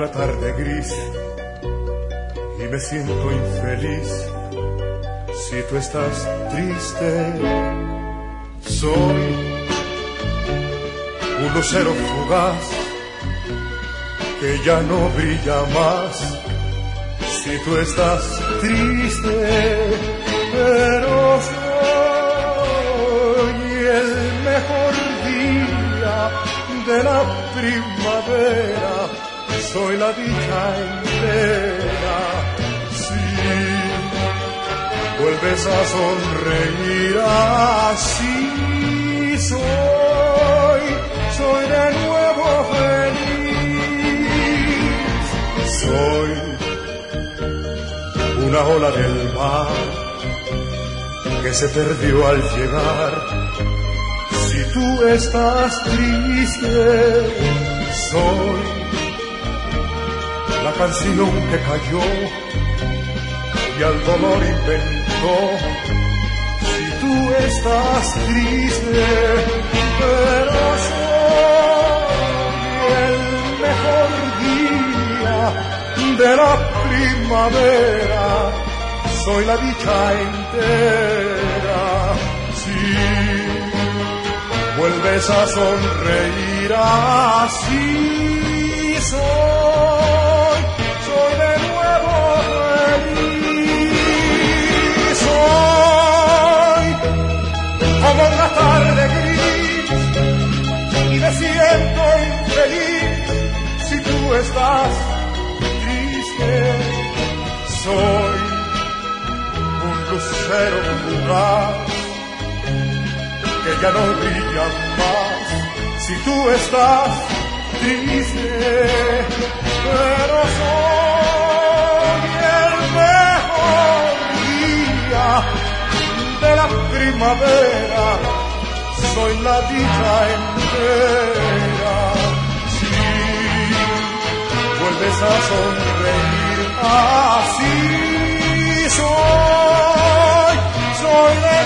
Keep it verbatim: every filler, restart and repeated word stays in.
una tarde gris y me siento infeliz. Si tú estás triste, soy un lucero fugaz que ya no brilla más. Si tú estás triste, pero soy el mejor día de la primavera, soy la dicha entera. Si vuelves a sonreír así, soy, soy de nuevo feliz. Soy una ola del mar que se perdió al llegar. Si tú estás triste, soy la canción que cayó y al dolor inventó. Si tú estás triste, pero soy el mejor día de la primavera, soy la dicha entera. Si vuelves a sonreír así, soy, soy de nuevo feliz. Soy como una tarde gris y me siento infeliz. Si tú estás triste, soy un lucero fugaz que ya no brilla más. Si tú estás triste, pero soy el mejor día de la primavera, soy la dicha entera. Si vuelves a sonreír así, soy, soy de